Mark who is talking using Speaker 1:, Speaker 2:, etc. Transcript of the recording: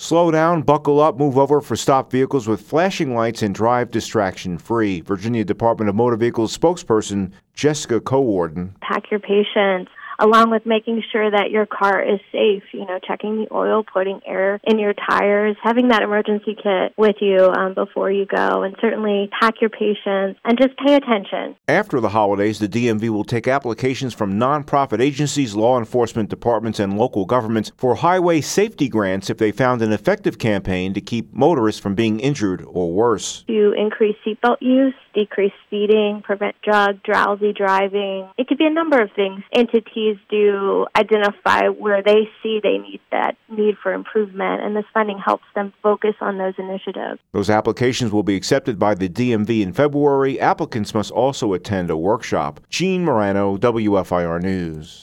Speaker 1: Slow down, buckle up, move over for stopped vehicles with flashing lights and drive distraction-free. Virginia Department of Motor Vehicles spokesperson Jessica Cowarden.
Speaker 2: Pack your patience, along with making sure that your car is safe, checking the oil, putting air in your tires, having that emergency kit with you before you go, and certainly pack your patience and just pay attention.
Speaker 1: After the holidays, the DMV will take applications from nonprofit agencies, law enforcement departments, and local governments for highway safety grants if they found an effective campaign to keep motorists from being injured or worse.
Speaker 2: To increase seatbelt use, decrease speeding, prevent drowsy driving. It could be a number of things. Entities do identify where they see they need that need for improvement, and this funding helps them focus on those initiatives.
Speaker 1: Those applications will be accepted by the DMV in February. Applicants must also attend a workshop. Gene Morano, WFIR News.